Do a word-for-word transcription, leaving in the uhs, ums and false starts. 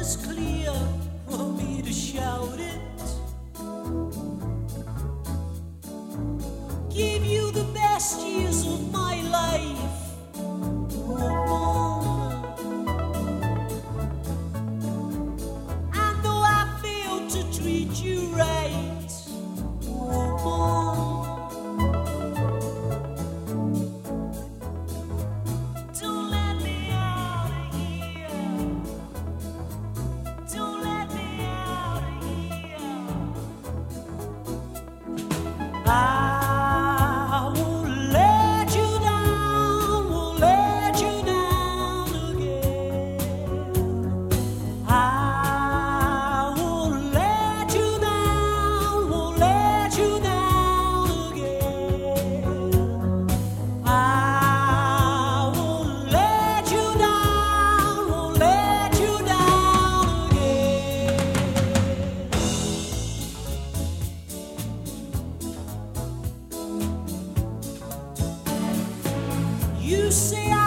it's clear for me to shout it. Give you the best years of my life, woman. And though I failed to treat you right, woman, don't let me out of here. Don't let me out of here. I won't let you down, won't let you down again. I won't let you down, won't let you down again. I won't let you down, won't let you down again. You say